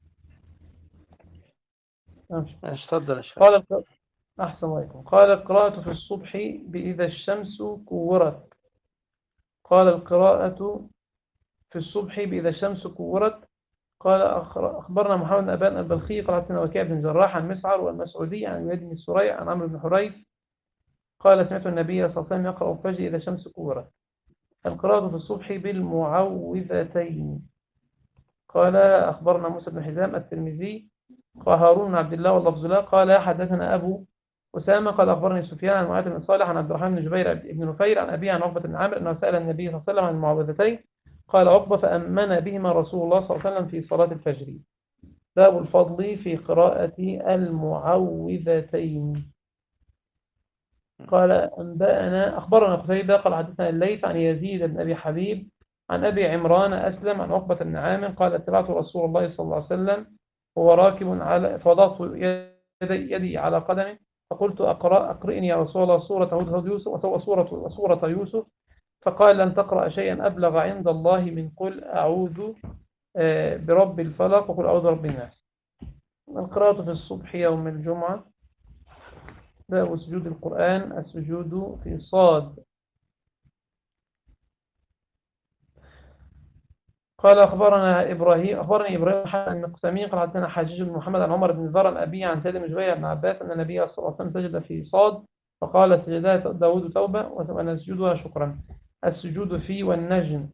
ماشي، تفضل يا شيخ. قال أحسن عليكم. قال القراءة في الصبح بإذا الشمس كورت. قال القراءة في الصبح بإذا الشمس كورت. قال أخبرنا محمد بن أبان البلخي قال حدثنا وكيع بن جراح عن مسعر والمسعودي عن يد بن السريع عن عمرو بن حريث قال سمعت النبي صلى الله عليه وسلم يقرأ الفجر إذا الشمس كورت. القراءة في الصبح بالمعوذتين. قال أخبرنا موسى بن حزام الترمذي قال هارون بن عبد الله واللفظ له قال حدثنا أبو أسامة قال أخبرني سفيان عن معاذ بن صالح عن عبد الرحمن بن جبير بن نفير عن أبي عن عقبة بن عامر أنه سأل النبي صلى الله عليه وسلم عن المعوذتين قال عقبة فأمن بهما رسول الله صلى الله عليه وسلم في صلاة الفجر. باب الفضل في قراءة المعوذتين. قال أنبأنا أخبرنا قتيبة قال حدثنا الليث عن يزيد بن أبي حبيب عن أبي عمران أسلم عن عقبة بن عامر قال اتبعت رسول الله صلى الله عليه وسلم وهو راكب على فوضعت يدي على قدمه فقلت أقرئني يا رسول الله سورة يوسف وسورة يوسف فقال لن تقرأ شيئا أبلغ عند الله من قل أعوذ برب الفلق وقل أعوذ برب الناس. القراءة في الصبح يوم الجمعة. باب سجود القرآن. السجود في صاد. قال أخبرني إبراهيم المقسمي قال حدثنا حجاج بن محمد عن عمر بن ذر عن أبي عن سيد بن جبير بن عباس أن النبي صلى الله عليه وسلم سجد في صاد فقال سجدا داود توبة ونسجدها شكرا. السجود في والنجم.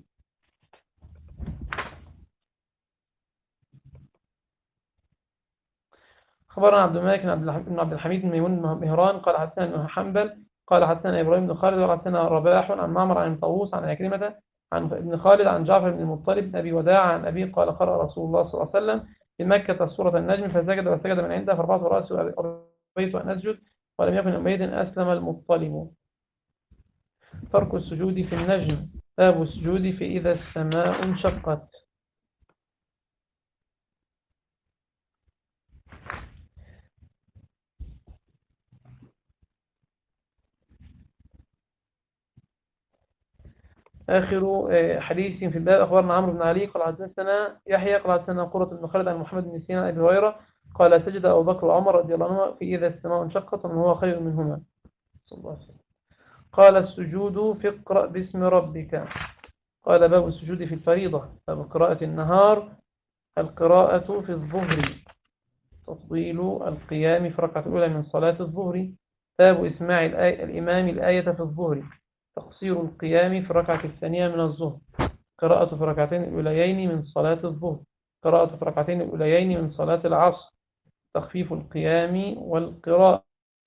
خبرنا عبد الملك بن عبد الحميد بن ميمون بن مهران قال حدثنا ابن حنبل قال حدثنا إبراهيم بن خالد قال حدثنا رباح عن معمر عن طاووس عن عكرمة عن ابن خالد عن جعفر بن المطلب بن أبي وداع عن أبي قال قرأ رسول الله صلى الله عليه وسلم في مكة سورة النجم فسجد وسجد من عندها فرفعت رأسي وأبيت أن أسجد ولم يكن يومئذ أسلم المطلب. ترك السجود في النجم. باب السجود في إذا السماء انشقت. آخر حديث في الباب. أخبرنا عمرو بن علي قال حدثنا يحيى قال حدثنا قرة بن خالد عن محمد بن سينا أبي هريرة قال سجد أبو بكر وعمر رضي الله عنهما في إذا السماء انشقت ومن هو خير منهما صلى الله عليه وسلم. قال السجود في اقرأ باسم ربك. قال باب السجود في الفريضة. باب قراءة النهار. القراءة في الظهر. تفضيل القيام في الركعة الأولى من صلاة الظهر. باب إسماع الإمام الآية في الظهر. تقصير القيام في الركعة الثانية من الظهر. قراءة في الركعتين الأوليين من صلاة الظهر. قراءة في الركعتين الأوليين من صلاة العصر. تخفيف القيام والقراءة.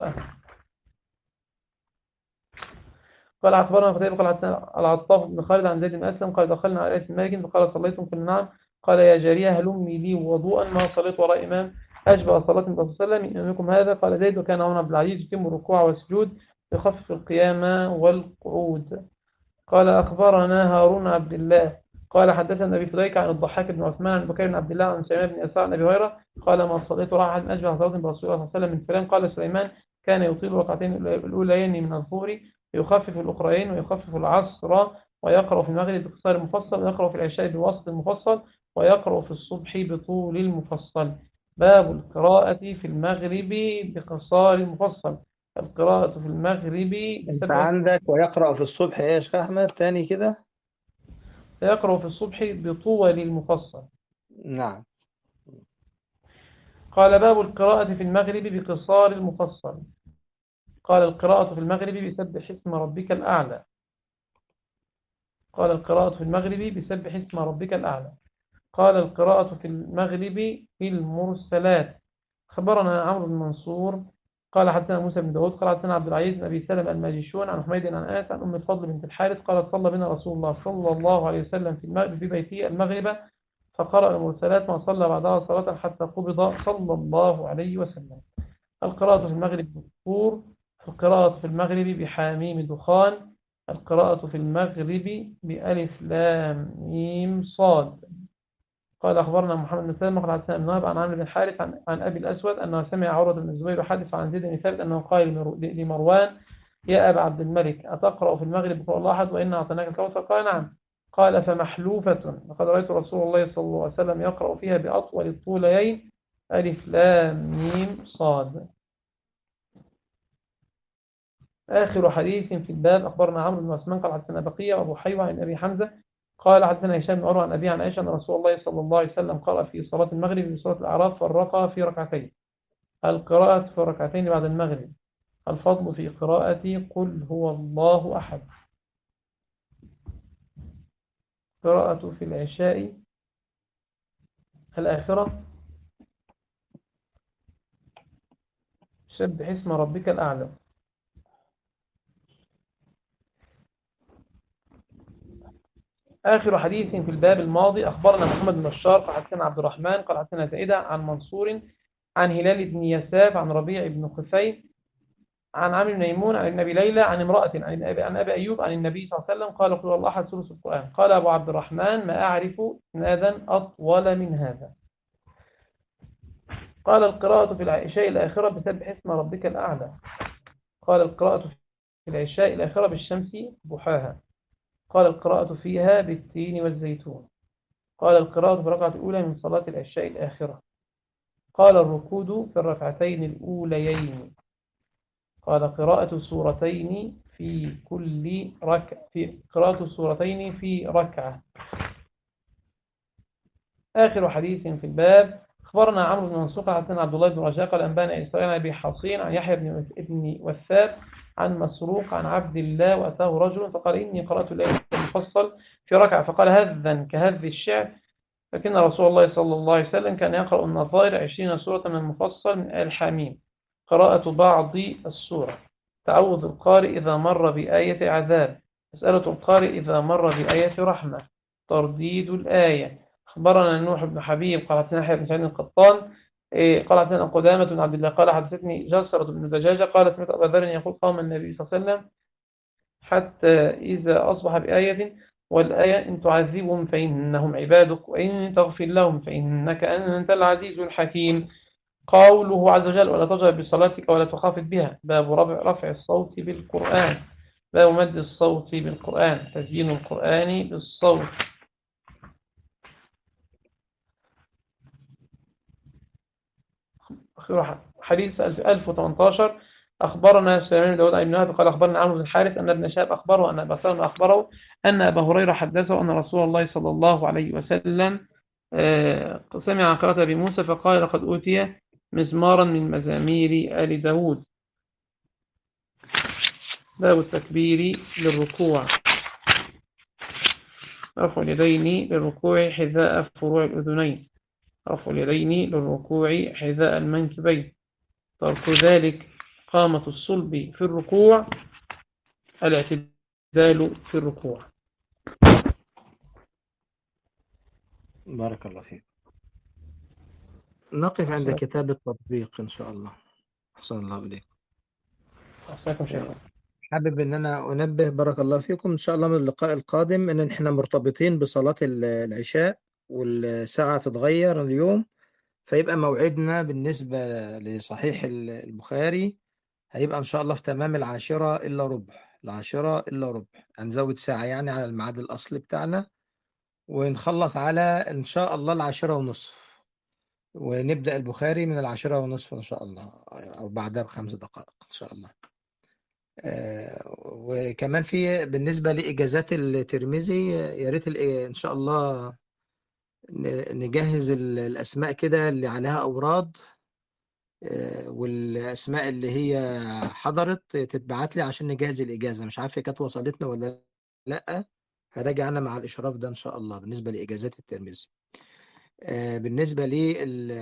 قال أخبرنا قتيبة قال العطاف بن خالد عن زيد بن أسلم قال دخلنا على أنس بن مالك فقال صليتم؟ قلنا نعم. قال يا جارية هلمي لي وضوءا ما صليت وراء إمام أشبه صلاة النبي صلى الله عليه وسلم من إمامكم هذا. قال زيد وكان عمر بن العزيز يتم الركوع والسجود يخفف القيام والقعود. قال أخبرنا هارون عبد الله قال حدثنا أبي فديك عن الضحاك بن عثمان عن بكير بن عبد الله عن سليمان بن يسار عن أبي هريرة قال ما صليت راحا أشبه صلاة برسول الله صلى الله عليه وسلم من فلان. قال سليمان كان يطيل ركعتين الأوليين من الظهر ويخفف الأخرين ويخفف العصر ويقرأ في المغرب باختصار المفصل ويقرأ في العشاء بوسط المفصل ويقرأ في الصبح بطول المفصل. باب القراءة في المغرب بقصار المفصل. القراءة في المغرب أنت بسبع. عندك ويقرأ في الصبح إيه يا شيخ أحمد تاني كده؟ يقرأ في الصبح بطول المفصل. نعم. قال باب القراءة في المغرب بقصار المفصل. قال القراءة في المغرب بسبح اسم ربك الأعلى. قال القراءة في المغرب بسبح اسم ربك الأعلى. قال القراءة في المغرب في المرسلات. خبرنا عمرو بن منصور قال حدثنا موسى بن داود قال حدثنا عبد العزيز بن أبي سلمة الماجشون عن حميد عن أنس عن أم الفضل بنت الحارث قالت صلى بنا رسول الله صلى الله عليه وسلم في المغرب في بيته المغرب فقرأ المرسلات ما صلى بعدها صلاة حتى قبض صلى الله عليه وسلم. القراءة في المغرب بالطور. القراءة في المغرب بحاميم دخان. القراءة في المغرب بألف لام ميم صاد. قال أخبرنا محمد بن سلمة قال حدثنا ابن وهب عن عمرو بن الحارث عن أبي الأسود أنه سمع عروة بن الزبير يحدث عن زيد بن ثابت أنه قال لمروان يا أبا عبد الملك أتقرأ في المغرب بقول الله أحد وإنا أعطيناك الكوثر؟ قال نعم. قال فمحلوفة لقد رأيت رسول الله صلى الله عليه وسلم يقرأ فيها بأطول الطولين ألف لام ميم صاد. آخر حديث في الباب أخبرنا عمرو بن عثمان قال حدثنا بقية وأبو حيوة عن أبي حمزة قال حدثنا هشام بن عروة عن أبي عن عائشة أن رسول الله صلى الله عليه وسلم قرأ في صلاة المغرب في سورة الأعراف فرقها في ركعتين. القراءة في ركعتين بعد المغرب. الفضل في قراءة قل هو الله أحد. قراءة في العشاء الآخرة سبح اسم ربك الأعلى. آخر حديث في الباب الماضي أخبرنا محمد بن بشار قال حدثنا عبد الرحمن قال حدثنا زائدة عن منصور عن هلال بن يساف عن ربيع بن خثيم عن عمرو بن ميمون عن النبي ليلى عن امرأة عن أبي أيوب عن النبي صلى الله عليه وسلم قال قل هو الله أحد ثلث القرآن. قال أبو عبد الرحمن ما أعرف إسنادا أطول من هذا. قال القراءة في العشاء الآخرة بسبح اسم ربك الأعلى. قال القراءة في العشاء الآخرة بالشمس ضحاها. قال القراءة فيها بالتين والزيتون. قال القراءة في الركعة الأولى من صلاة العشاء الآخرة. قال الركود في الركعتين الأوليين. قال قراءة سورتين في كل ركعة في قراءة سورتين في ركعة. آخر حديث في الباب أخبرنا عمرو بن منصور حدثنا عبد الله بن رجاء قال أنبانا إسرائيل عن أبي حصين عن يحيى بن وثاب عن مسروق عن عبد الله وأتاه رجل فقال إني قرأت الليلة المفصل في ركعة فقال هذا كهذ الشعر لكن رسول الله صلى الله عليه وسلم كان يقرأ النظائر 20 سورة من المفصل من آل حميم. قراءة بعض السورة. تعوذ القارئ إذا مر بآية عذاب. مسألة القارئ إذا مر بآية رحمة. ترديد الآية. أخبرنا نوح بن حبيب قال حدثنا يحيى بن سعيد القطان قال حدثنا قدامة بن عبد الله قال حدثتني جسرة بن دجاجة قال سمعت أبا ذر يقول قام النبي صلى الله عليه وسلم حتى إذا أصبح بآية والآية إن تعذبهم فإنهم عبادك وإن تغفر لهم فإنك أنت العزيز الحكيم. قوله عز وجل ولا تجهر بصلاتك ولا تخافت بها. باب رفع الصوت بالقرآن. باب مد الصوت بالقرآن. تزيين القرآن بالصوت. حديث 1018 أخبرنا سليمان بن داود عن ابن وهب قال أخبرنا عمرو بن الحارث أن ابن شهاب أخبره أن أبا سلمة أخبره أن أبا هريرة حدثه أن رسول الله صلى الله عليه وسلم سمع قراءة أبي موسى فقال لقد أوتي مزمارا من مزامير آل داود. باب التكبير للركوع. رفع اليدين للركوع حذاء فروع الأذنين. رفع اليدين للركوع حذاء المنكبين. ترك ذلك قامة الصلب في الركوع. الاعتدال في الركوع. بارك الله فيك. نقف عند كتاب التطبيق إن شاء الله. أحسن الله إليك. أحسنكم شيخنا. حابب إن أنا أنبه بارك الله فيكم إن شاء الله من اللقاء القادم إن إحنا مرتبطين بصلاة العشاء، والساعة تتغير اليوم، فيبقى موعدنا بالنسبة لصحيح البخاري هيبقى إن شاء الله في تمام 10:10 إلا ربع. 10:10 إلا ربع هنزود ساعة يعني على الميعاد الأصلي بتاعنا، ونخلص على إن شاء الله 10:30، ونبدأ البخاري من 10:30 إن شاء الله، أو بعدها ب5 دقائق إن شاء الله. وكمان في بالنسبة لإجازات الترمذي، يا ريت إن شاء الله نجهز الأسماء كده اللي عليها أوراد، والأسماء اللي هي حضرت تتبعت لي عشان نجهز الإجازة. مش عارف هي كانت وصلتنا ولا لأ. هراجع أنا مع الإشراف ده إن شاء الله بالنسبة لإجازات الترمذي. بالنسبة لي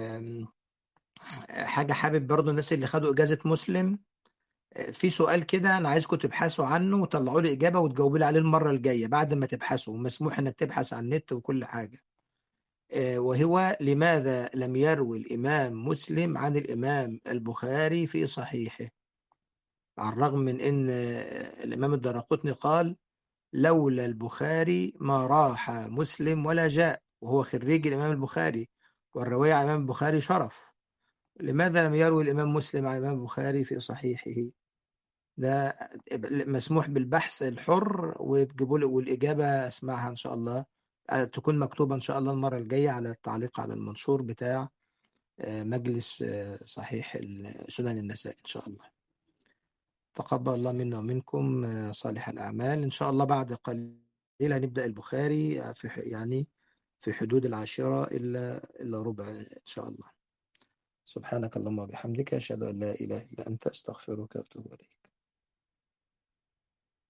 حاجة حابب برضو الناس اللي خدوا إجازة مسلم، في سؤال كده أنا عايزكم تبحثوا عنه وطلعوا لي إجابة وتجاوبوا لي عليه المرة الجاية بعد ما تبحثوا. مسموح إنك تبحث عن النت وكل حاجة. وهو لماذا لم يروي الإمام مسلم عن الإمام البخاري في صحيحه، على الرغم من أن الإمام الدارقطني قال لولا البخاري ما راح مسلم ولا جاء، وهو خريج الإمام البخاري والرواية عن الإمام البخاري شرف. لماذا لم يروي الإمام مسلم عن الإمام البخاري في صحيحه؟ ده مسموح بالبحث الحر وتجيبوا لي، والإجابة أسمعها إن شاء الله، تكون مكتوبة إن شاء الله المرة الجاية على التعليق على المنشور بتاع مجلس صحيح سنن النساء إن شاء الله. تقبل الله منا ومنكم صالح الأعمال. إن شاء الله بعد قليل هنبدأ البخاري في يعني في حدود 10:10 إلا ربع إن شاء الله. سبحانك اللهم وبحمدك أشهد أن لا إله إلا أنت أستغفرك وأتوب إليك.